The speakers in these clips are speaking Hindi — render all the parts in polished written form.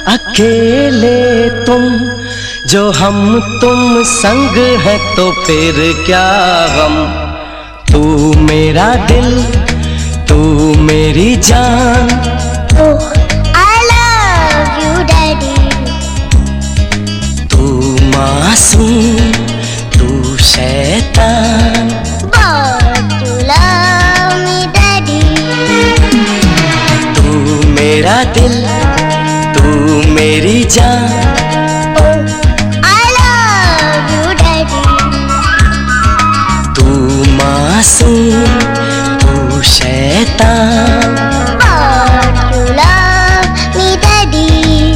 अकेले तुम जो हम तुम संग है तो फिर क्या गम। तू मेरा दिल तू मेरी जान। Oh, I love you, Daddy. तू मासूम तू शैतान। But you love me, Daddy. तू मेरा दिल तू मेरी जान। Oh, I love you, Daddy. तू मासूम तू शैतान। But you love me, Daddy.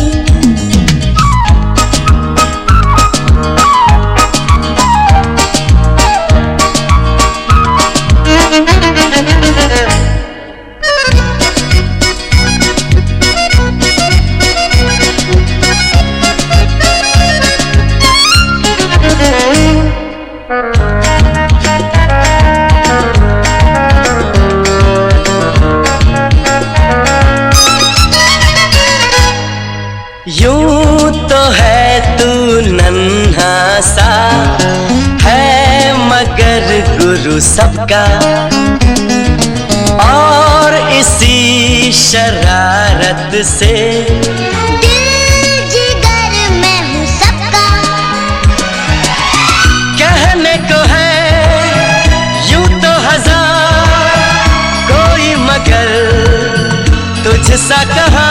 यूं तो है तू नन्हा सा है मगर गुरु सबका, और इसी शरारत से दिल जिगर मैं हूँ सबका। कहने को है यूं तो हजार कोई मगर तुझसा कहाँ।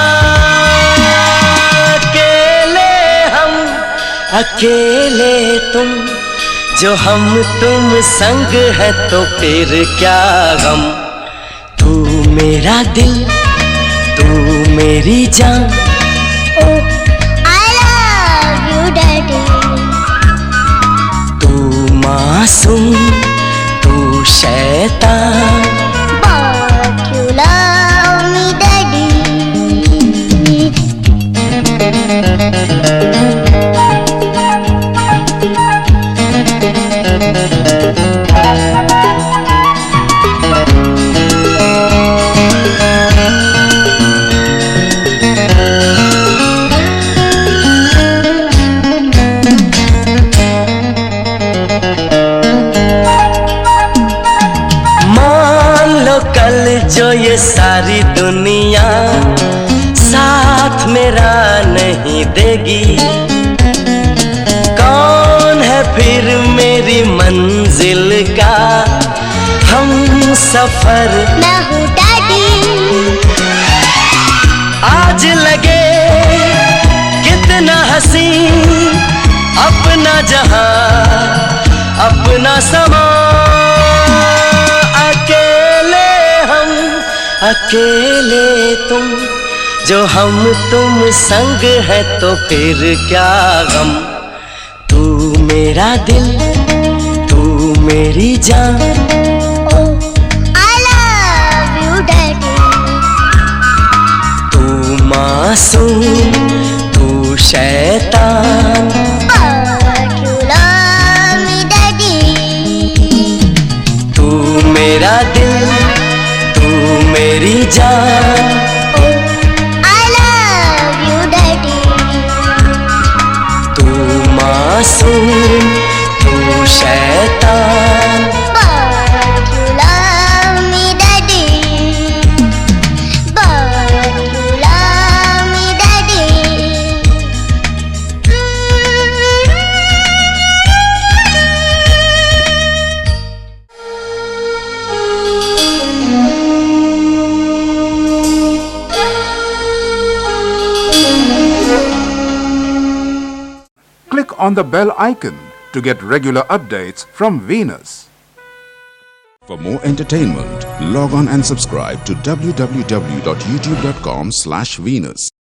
अकेले तुम जो हम तुम संग है तो फिर क्या गम। तू मेरा दिल तू मेरी जान। Oh, I love you, Daddy. तू मासूम तू शैतान। But you love me, Daddy. कल जो ये सारी दुनिया साथ मेरा नहीं देगी, कौन है फिर मेरी मंजिल का हम सफर। मैं हूँ डैडी। आज लगे कितना हसी अपना जहां अपना समा। अकेले तुम जो हम तुम संग है तो फिर क्या गम। तू मेरा दिल तू मेरी जान। Oh, I love you, Daddy. तू मासूम तू शैतान। But you love me, Daddy. तू मेरा दिल तू मेरी जान। Oh, I love you, Daddy. तू मासूम तू शैतान। But you love me, Daddy. But you love me, Daddy. Click on the bell icon to get regular updates from Venus. For more entertainment, log on and subscribe to www.youtube.com/Venus.